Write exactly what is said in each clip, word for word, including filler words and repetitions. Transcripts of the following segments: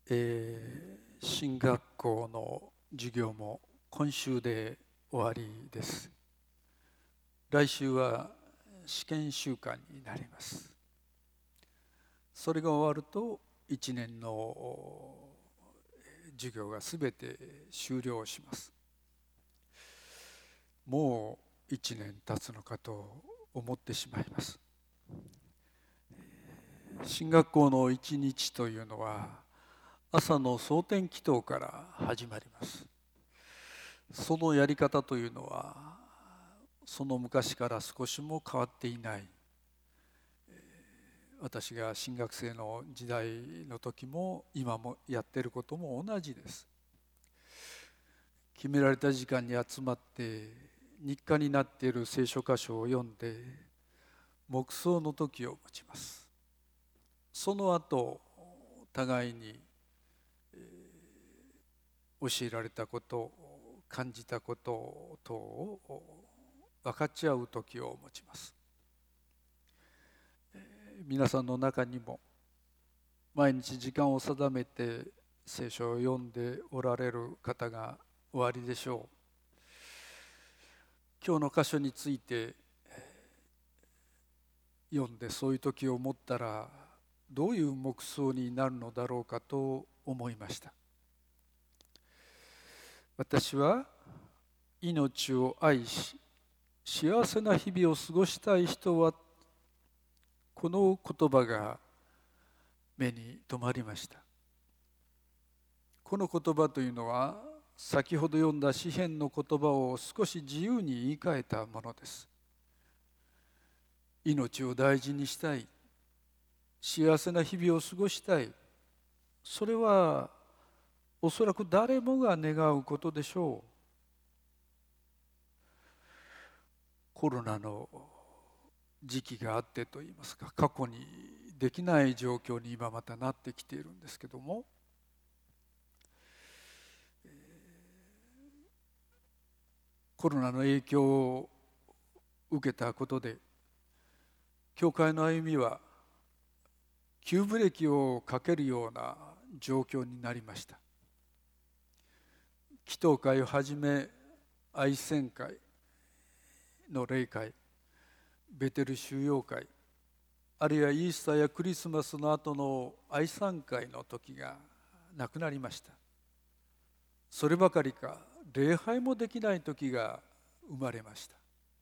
えー進学校の授業も今週で終わりです。来週は試験週間になります。それが終わるといちねんの授業がすべて終了します。もういちねん経つのかと思ってしまいます。進学校の一日というのは朝の蒼天祈祷から始まります。そのやり方というのはその昔から少しも変わっていない。私が新学生の時代の時も今もやっていることも同じです。決められた時間に集まって日課になっている聖書箇所を読んで黙想の時を持ちます。その後互いに教えられたこと、感じたこと等を分かち合う時を持ちます。皆さんの中にも毎日時間を定めて聖書を読んでおられる方がおありでしょう。今日の箇所について読んでそういう時を持ったらどういう黙想になるのだろうかと思いました。私は命を愛し幸せな日々を過ごしたい人はこの言葉が目に留まりました。この言葉というのは先ほど読んだ詩編の言葉を少し自由に言い換えたものです。命を大事にしたい、幸せな日々を過ごしたい、それはおそらく誰もが願うことでしょう。コロナの時期があってといいますか、過去にできない状況に今またなってきているんですけども、コロナの影響を受けたことで教会の歩みは急ブレーキをかけるような状況になりました。祈祷会をはじめ愛宣会の礼会、ベテル収容会、あるいはイースターやクリスマスの後の愛賛会の時がなくなりました。そればかりか礼拝もできない時が生まれました。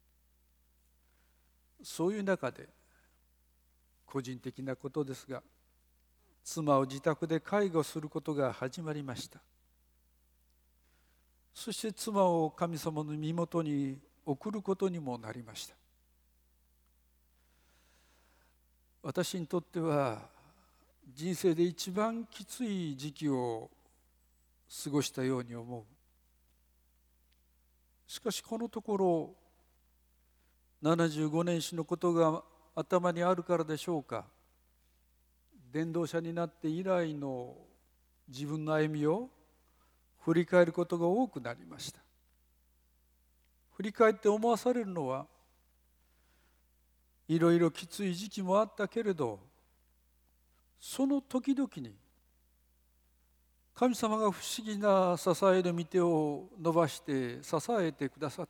そういう中で個人的なことですが、妻を自宅で介護することが始まりました。そして妻を神様の身元に送ることにもなりました。私にとっては人生で一番きつい時期を過ごしたように思う。しかしこのところななじゅうごねん史のことが頭にあるからでしょうか、伝道者になって以来の自分の歩みを振り返ることが多くなりました。振り返って思わされるのは、いろいろきつい時期もあったけれど、その時々に神様が不思議な支えの御手を伸ばして支えてくださった。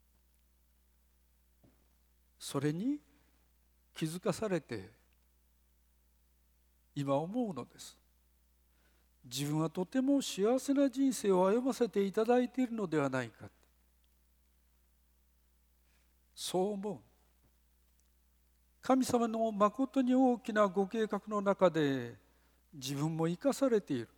それに気づかされて今思うのです。自分はとても幸せな人生を歩ませていただいているのではないか、そう思う。神様の誠に大きなご計画の中で自分も生かされている、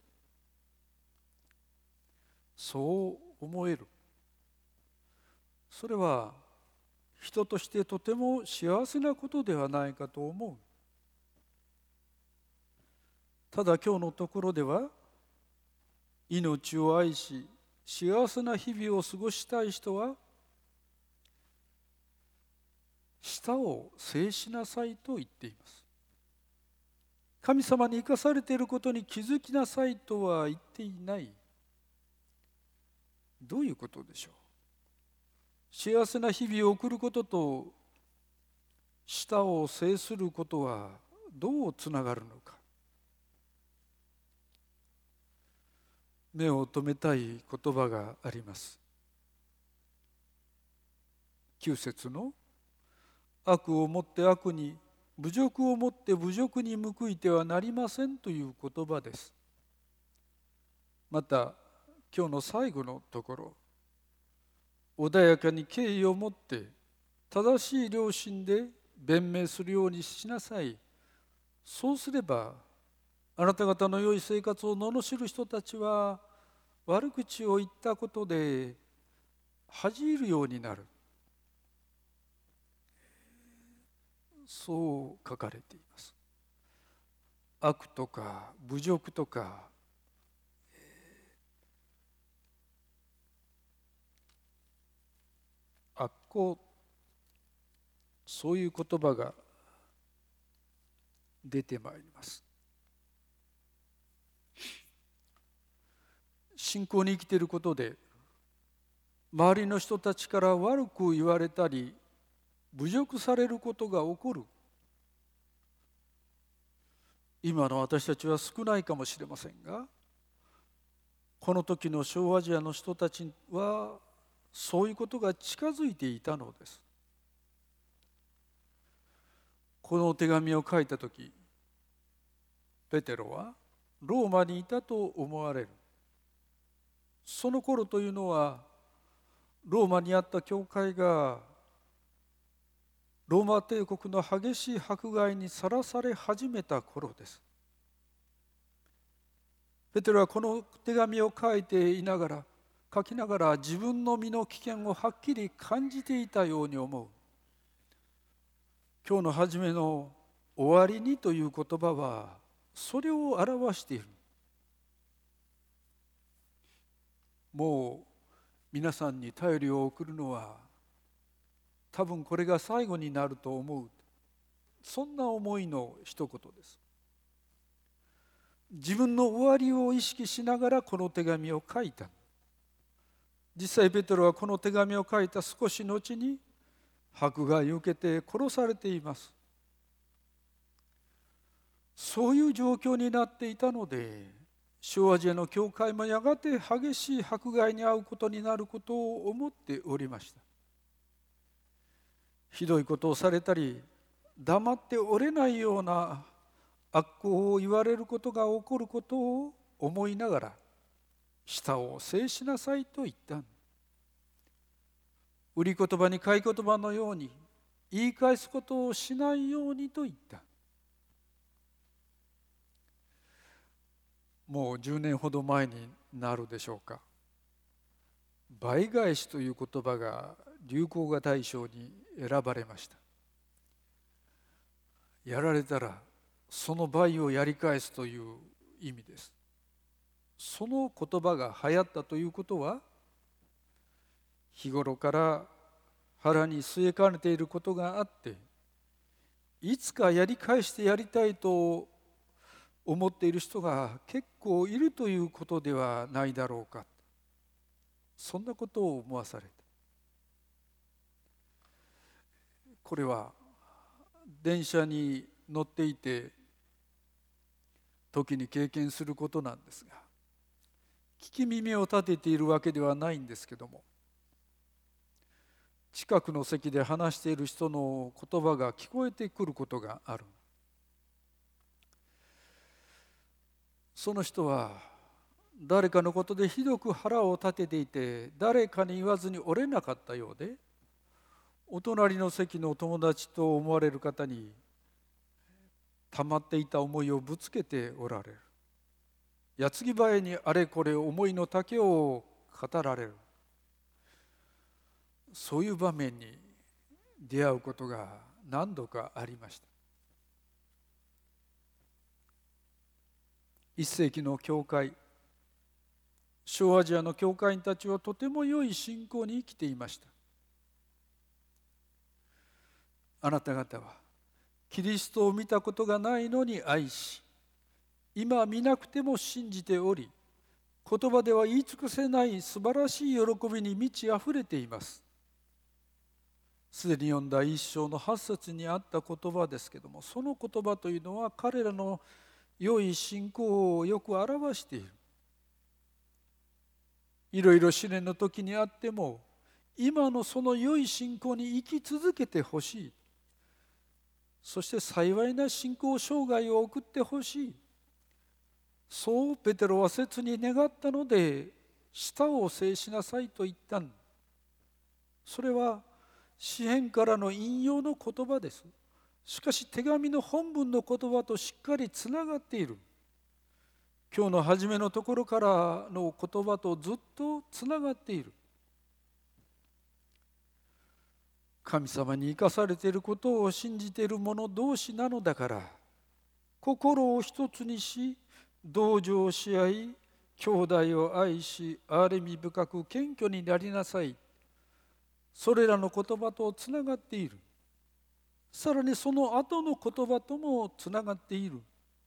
そう思える。それは人としてとても幸せなことではないかと思う。ただ今日のところでは、命を愛し幸せな日々を過ごしたい人は舌を制しなさいと言っています。神様に生かされていることに気づきなさいとは言っていない。どういうことでしょう。幸せな日々を送ることと舌を制することはどうつながるのか。 目を留めたい言葉があります。きゅう節の悪をもって悪に、侮辱をもって侮辱に報いてはなりませんという言葉です。また今日の最後のところ、穏やかに敬意を持って正しい良心で弁明するようにしなさい。そうすればあなた方の良い生活を罵る人たちは悪口を言ったことで恥じるようになる。そう書かれています。悪とか侮辱とか悪行、そういう言葉が出てまいります。信仰に生きていることで周りの人たちから悪く言われたり侮辱されることが起こる。今の私たちは少ないかもしれませんが、この時の小アジアの人たちはそういうことが近づいていたのです。この手紙を書いた時、ペテロはローマにいたと思われる。その頃というのはローマにあった教会がローマ帝国の激しい迫害にさらされ始めた頃です。ペテロはこの手紙を書いていながら書きながら自分の身の危険をはっきり感じていたように思う。今日の初めの終わりにという言葉はそれを表している。もう皆さんに頼りを送るのは多分これが最後になると思う。そんな思いの一言です。自分の終わりを意識しながらこの手紙を書いた。実際ペテロはこの手紙を書いた少し後に迫害を受けて殺されています。そういう状況になっていたので、小アジアの教会もやがて激しい迫害に遭うことになることを思っておりました。ひどいことをされたり、黙っておれないような悪行を言われることが起こることを思いながら、舌を制しなさいと言った。売り言葉に買い言葉のように言い返すことをしないようにと言った。もうじゅうねんほど前になるでしょうか。倍返しという言葉が流行語大賞に選ばれました。やられたらその倍をやり返すという意味です。その言葉が流行ったということは、日頃から腹に据えかねていることがあって、いつかやり返してやりたいと思っている人が結構いるということではないだろうか。そんなことを思わされた。これは電車に乗っていて時に経験することなんですが、聞き耳を立てているわけではないんですけども、近くの席で話している人の言葉が聞こえてくることがある。その人は誰かのことでひどく腹を立てていて、誰かに言わずに折れなかったようで、お隣の席の友達と思われる方に溜まっていた思いをぶつけておられる。矢継ぎ早にあれこれ思いの丈を語られる。そういう場面に出会うことが何度かありました。一世紀の教会、小アジアの教会員たちはとても良い信仰に生きていました。あなた方はキリストを見たことがないのに愛し、今見なくても信じており、言葉では言い尽くせない素晴らしい喜びに満ち溢れています。すでに読んだ一章の八節にあった言葉ですけども、その言葉というのは彼らの良い信仰をよく表している。 いろいろ試練の時にあっても、今のその良い信仰に生き続けてほしい。そして幸いな信仰生涯を送ってほしい。そうペテロは切に願ったので、舌を制しなさいと言ったん。それは詩編からの引用の言葉です。しかし手紙の本文の言葉としっかりつながっている。今日の初めのところからの言葉とずっとつながっている。神様に生かされていることを信じている者同士なのだから、心を一つにし、同情し合い、兄弟を愛し、憐れみ深く謙虚になりなさい。それらの言葉とつながっている。さらにその後の言葉ともつながっている。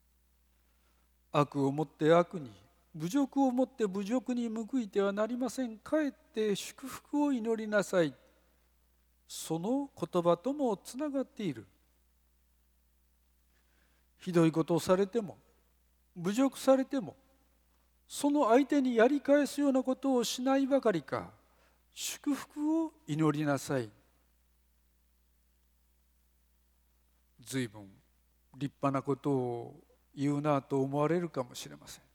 悪をもって悪に、侮辱をもって侮辱に報いてはなりません。かえって祝福を祈りなさい。その言葉ともつながっている。ひどいことをされても、侮辱されても、その相手にやり返すようなことをしないばかりか、祝福を祈りなさい。ずいぶん立派なことを言うなと思われるかもしれません。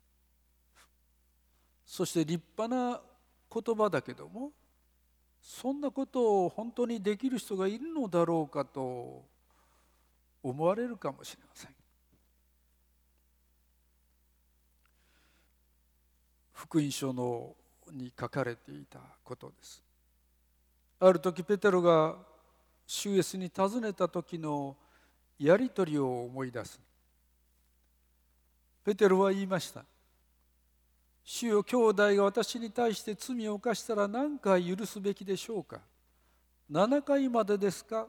そして立派な言葉だけども、そんなことを本当にできる人がいるのだろうかと思われるかもしれません。福音書のに書かれていたことです。ある時ペテロが主イエスに尋ねた時のやり取りを思い出す。ペテロは言いました。主よ、兄弟が私に対して罪を犯したら何回許すべきでしょうか。ななかいまでですか。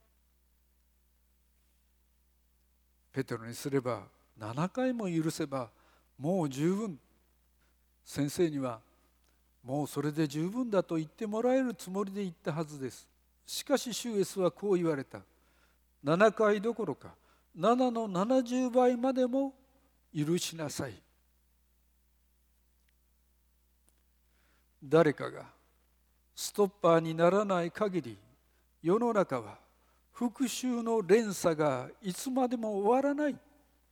ペテロにすればななかいも許せばもう十分。先生にはもうそれで十分だと言ってもらえるつもりで言ったはずです。しかし主イエスはこう言われた。ななかいどころかななのななじゅうばいまでも許しなさい。誰かがストッパーにならない限り、世の中は復讐の連鎖がいつまでも終わらない。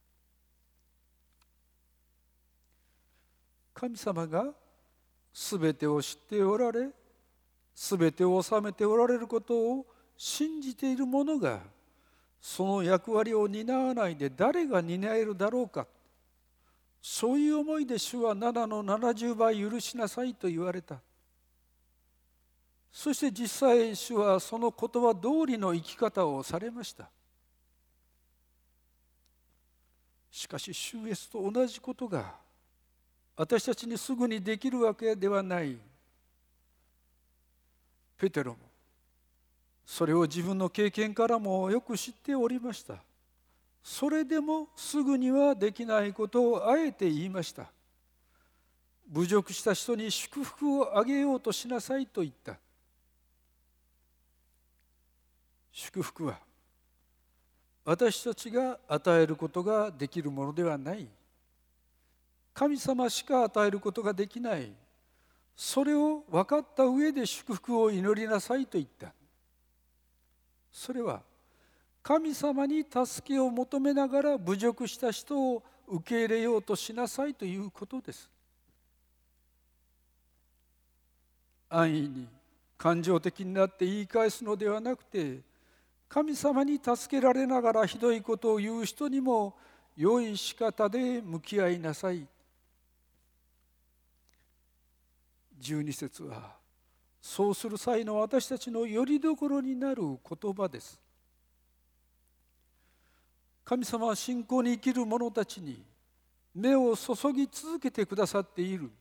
神様がすべてを知っておられ、すべてを治めておられることを信じている者が、その役割を担わないで誰が担えるだろうか。そういう思いで主はななのななじゅうばい許しなさいと言われた。そして実際主はその言葉通りの生き方をされました。しかし主イエスと同じことが私たちにすぐにできるわけではない。ペテロもそれを自分の経験からもよく知っておりました。それでもすぐにはできないことをあえて言いました。侮辱した人に祝福をあげようとしなさいと言った。祝福は私たちが与えることができるものではない。神様しか与えることができない。それを分かった上で祝福を祈りなさいと言った。それは神様に助けを求めながら侮辱した人を受け入れようとしなさいということです。安易に感情的になって言い返すのではなくて、神様に助けられながらひどいことを言う人にも良い仕方で向き合いなさい。じゅうに節はそうする際の私たちのよりどころになる言葉です。神様は信仰に生きる者たちに目を注ぎ続けてくださっている。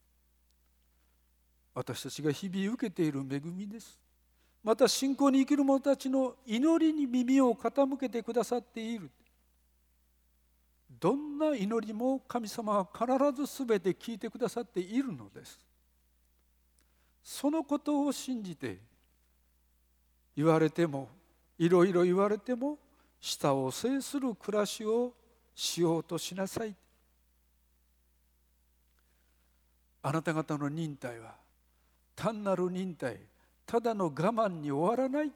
私たちが日々受けている恵みです。また信仰に生きる者たちの祈りに耳を傾けてくださっている。どんな祈りも神様は必ず全て聞いてくださっているのです。そのことを信じて、言われてもいろいろ言われても舌を制する暮らしをしようとしなさい。 あなた方の忍耐は単なる忍耐、ただの我慢に終わらない。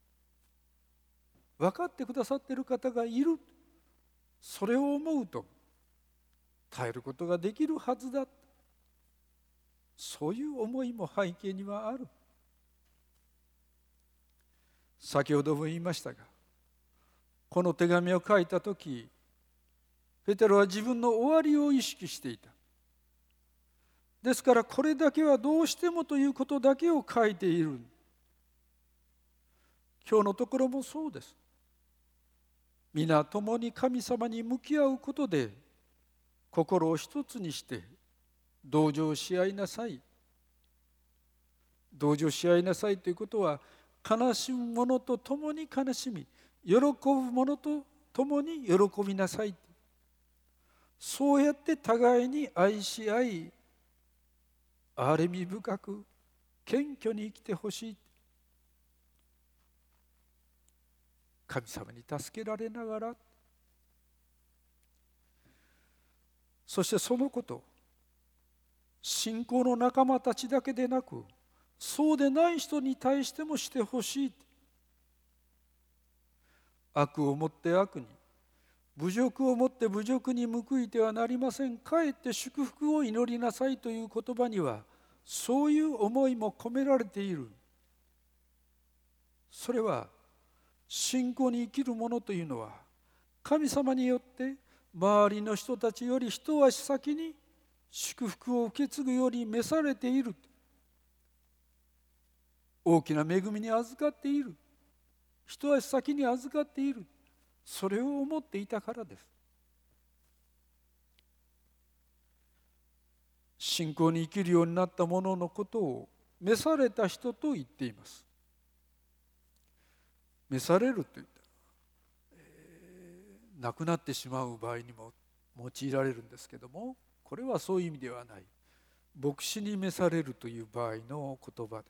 分かってくださっている方がいる。それを思うと耐えることができるはずだ。そういう思いも背景にはある。先ほども言いましたが、この手紙を書いたとき、ペテロは自分の終わりを意識していた。ですからこれだけはどうしてもということだけを書いている。今日のところもそうです。皆共に神様に向き合うことで心を一つにして同情し合いなさい。同情し合いなさいということは、悲しむ者と共に悲しみ、喜ぶ者と共に喜びなさい。そうやって互いに愛し合い、憐れみ深く謙虚に生きてほしい。神様に助けられながら、そしてそのこと、信仰の仲間たちだけでなく、そうでない人に対してもしてほしい。悪をもって悪に、侮辱をもって侮辱に報いてはなりません。かえって祝福を祈りなさいという言葉には、そういう思いも込められている。それは、信仰に生きる者というのは、神様によって周りの人たちより一足先に祝福を受け継ぐように召されている。大きな恵みに預かっている。一足先に預かっている。それを思っていたからです。信仰に生きるようになった者のことを召された人と言っています。召されると言ったら、えー、亡くなってしまう場合にも用いられるんですけども、これはそういう意味ではない。牧師に召されるという場合の言葉です。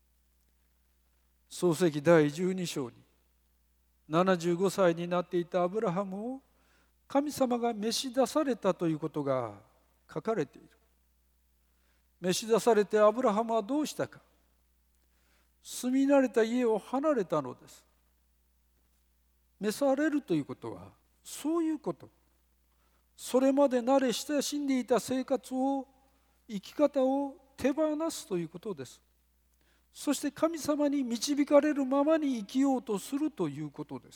創世記だいじゅうに章にななじゅうごさいになっていたアブラハムを神様が召し出されたということが書かれている。召し出されてアブラハムはどうしたか。住み慣れた家を離れたのです。召されるということはそういうこと。それまで慣れ親しんでいた生活を、生き方を手放すということです。そして神様に導かれるままに生きようとするということです。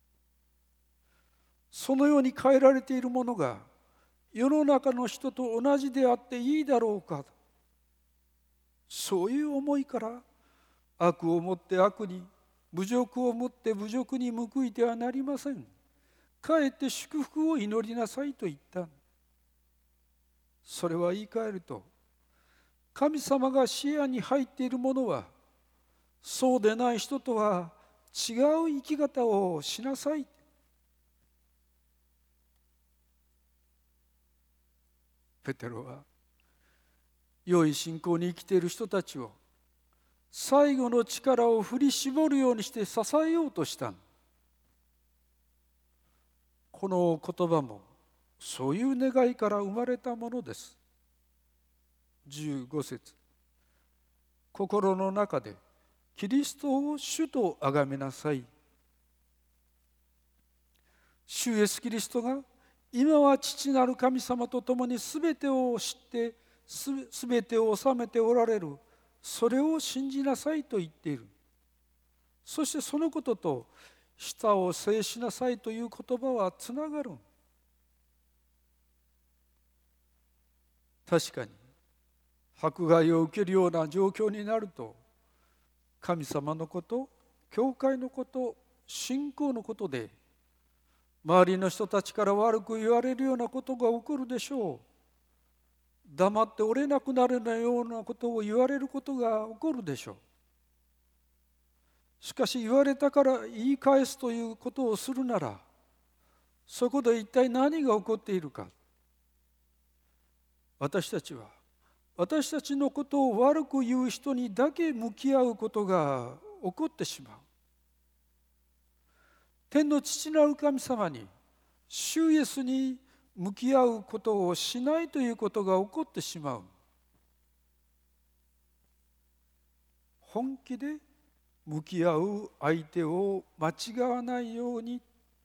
そのように変えられているものが世の中の人と同じであっていいだろうか。そういう思いから悪をもって悪に、侮辱をもって侮辱に報いてはなりません。かえって祝福を祈りなさいと言った。それは言い換えると、神様が視野に入っているものは、そうでない人とは違う生き方をしなさい。ペテロは、良い信仰に生きている人たちを、最後の力を振り絞るようにして支えようとした。この言葉も、そういう願いから生まれたものです。じゅうご節、心の中でキリストを主と崇めなさい。主イエスキリストが今は父なる神様と共にすべてを知ってすべてを治めておられる、それを信じなさいと言っている。そしてそのことと舌を制しなさいという言葉はつながる。確かに迫害を受けるような状況になると、神様のこと、教会のこと、信仰のことで周りの人たちから悪く言われるようなことが起こるでしょう。黙っておれなくなるようなことを言われることが起こるでしょう。しかし言われたから言い返すということをするなら、そこで一体何が起こっているか。私たちは私たちのことを悪く言う人にだけ向き合うことが起こってしまう。天の父なる神様に、主イエスに向き合うことをしないということが起こってしまう。 本気で向き合う相手を間違わないように、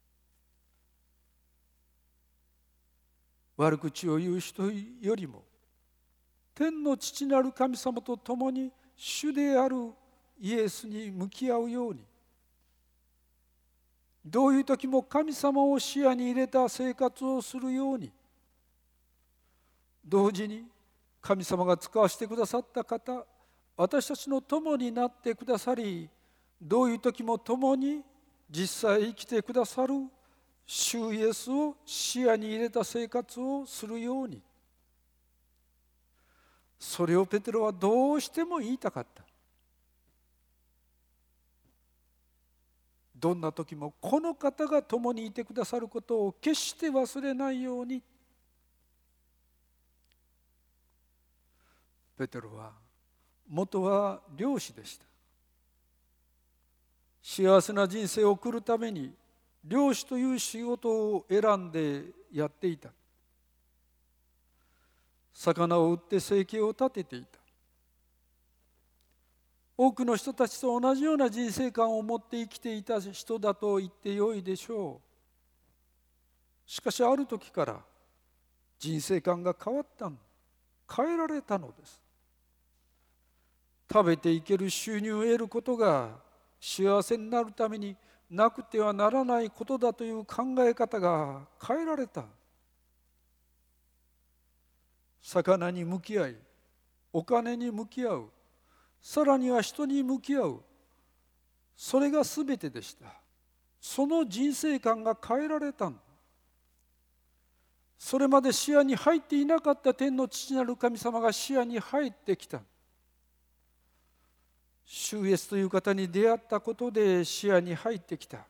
悪口を言う人よりも天の父なる神様と共に主であるイエスに向き合うように、どういう時も神様を視野に入れた生活をするように、同時に神様が使わせてくださった方、私たちの共になってくださり、どういう時も共に実際生きてくださる主イエスを視野に入れた生活をするように、それをペテロはどうしても言いたかった。どんな時もこの方が共にいてくださることを決して忘れないように。ペテロは元は漁師でした。幸せな人生を送るために漁師という仕事を選んでやっていた。魚を売って生計を立てていた。多くの人たちと同じような人生観を持って生きていた人だと言ってよいでしょう。しかしある時から人生観が変わったの。変えられたのです。食べていける収入を得ることが幸せになるためになくてはならないことだという考え方が変えられた。魚に向き合い、お金に向き合う、さらには人に向き合う、それが全てでした。その人生観が変えられた。それまで視野に入っていなかった天の父なる神様が視野に入ってきた。主イエスという方に出会ったことで視野に入ってきた。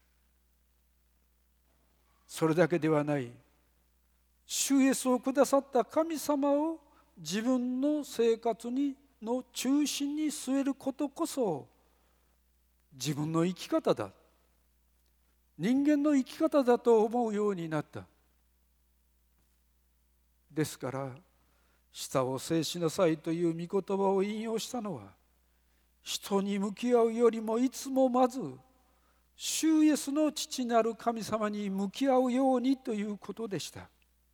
それだけではない。主イエスをくださった神様を自分の生活にの中心に据えることこそ自分の生き方だ、人間の生き方だと思うようになった。ですから舌を制しなさいという御言葉を引用したのは、人に向き合うよりもいつもまず主イエスの父なる神様に向き合うようにということでした。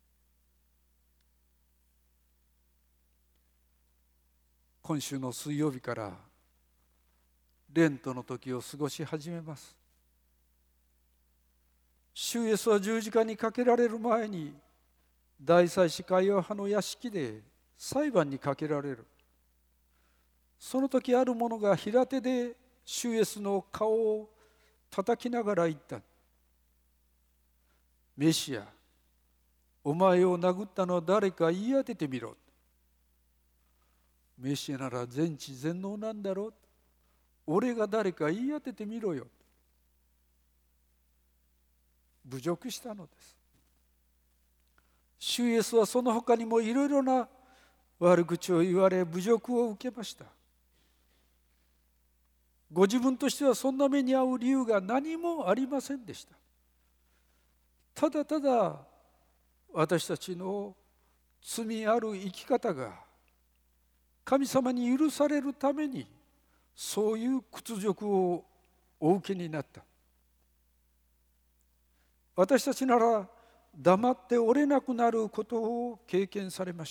今週の水曜日からレントの時を過ごし始めます。主イエスは十字架にかけられる前に大祭司カイアファの屋敷で裁判にかけられる。その時ある者が平手で主イエスの顔を叩きながら言った。メシア、お前を殴ったのは誰か言い当ててみろ。メシアなら全知全能なんだろう。俺が誰か言い当ててみろよ。侮辱したのです。主イエスはその他にもいろいろな悪口を言われ侮辱を受けました。ご自分としてはそんな目に遭う理由が何もありませんでした。ただただ私たちの罪ある生き方が神様に許されるためにそういう屈辱をお受けになった。私たちなら黙っておれなくなることを経験されました。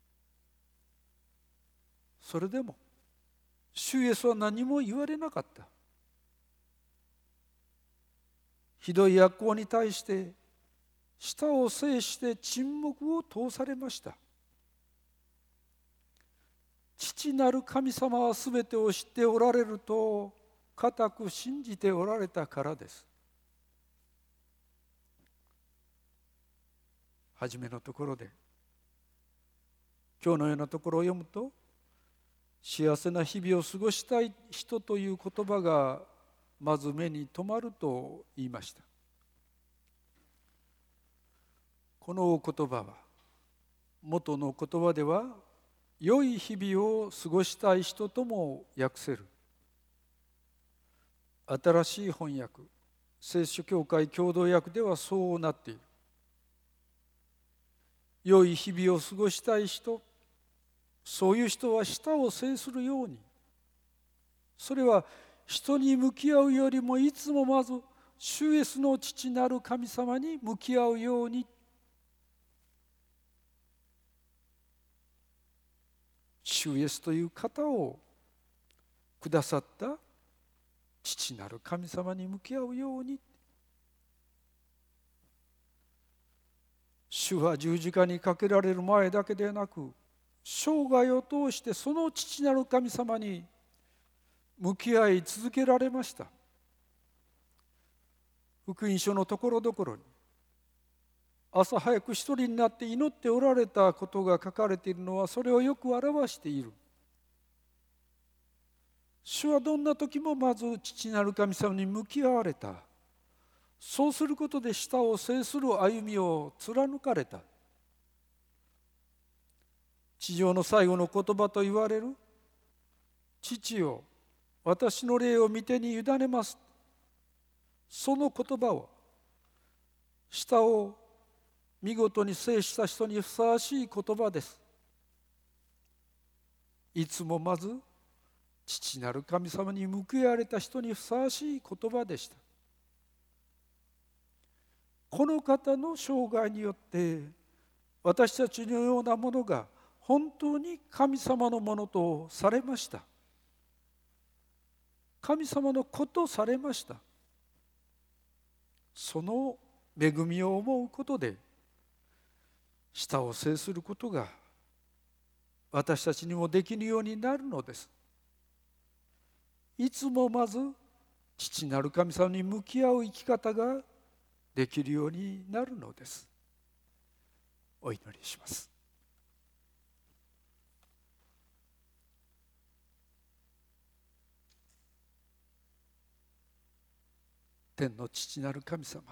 それでも主イエスは何も言われなかった。ひどい悪行に対して舌を制して沈黙を通されました。父なる神様はすべてを知っておられると固く信じておられたからです。はじめのところで今日のようなところを読むと、幸せな日々を過ごしたい人という言葉がまず目に留まると言いました。このお言葉は元の言葉では良い日々を過ごしたい人とも訳せる。新しい翻訳、聖書協会共同訳ではそうなっている。良い日々を過ごしたい人、そういう人は舌を制するようにそれは人に向き合うよりもいつもまず主イエスの父なる神様に向き合うように。主イエスという方をくださった父なる神様に向き合うように。主は十字架にかけられる前だけでなく、生涯を通してその父なる神様に向き合い続けられました。福音書のところどころに朝早く一人になって祈っておられたことが書かれているのはそれをよく表している。主はどんな時もまず父なる神様に向き合われた。そうすることで舌を制する歩みを貫かれた。地上の最後の言葉と言われる父よ、私の霊を御手に委ねます。その言葉は舌を見事に制した人にふさわしい言葉です。いつもまず父なる神様に報いられた人にふさわしい言葉でした。この方の生涯によって私たちのようなものが本当に神様のものとされました。神様の子とされました。その恵みを思うことで舌を制することが私たちにもできるようになるのです。いつもまず父なる神様に向き合う生き方ができるようになるのです。お祈りします。天の父なる神様、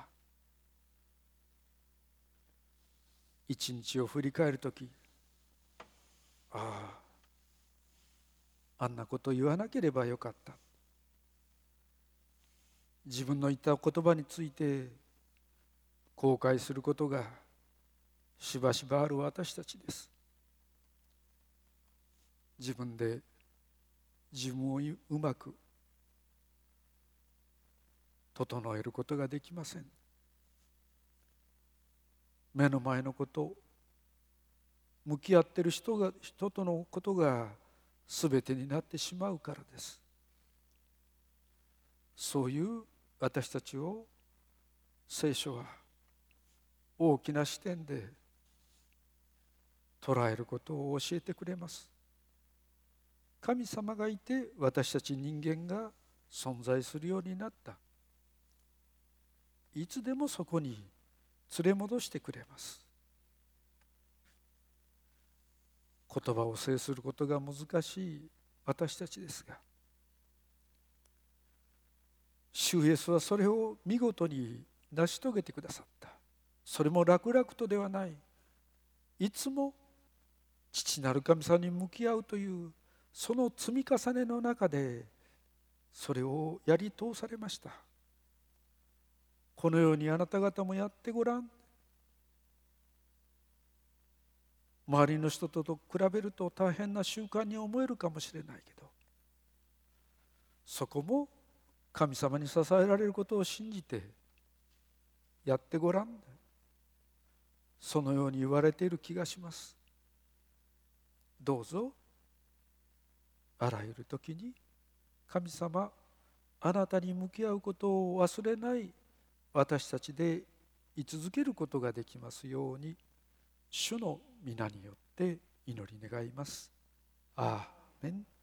一日を振り返るとき、ああ、あんなこと言わなければよかった。自分の言った言葉について後悔することがしばしばある私たちです。自分で自分をうまく整えることができません。目の前のこと、向き合っている人が人とのことが全てになってしまうからです。そういう私たちを聖書は大きな視点で捉えることを教えてくれます。神様がいて私たち人間が存在するようになった。いつでもそこに連れ戻してくれます。言葉を制することが難しい私たちですが、主イエスはそれを見事に成し遂げてくださった。それも楽々とではない。いつも父なる神様に向き合うというその積み重ねの中でそれをやり通されました。このようにあなた方もやってごらん。周りの人と比べると大変な習慣に思えるかもしれないけど、そこも神様に支えられることを信じてやってごらん。そのように言われている気がします。どうぞあらゆる時に神様、あなたに向き合うことを忘れない私たちで居続けることができますように、主の皆によって祈り願います。アーメン。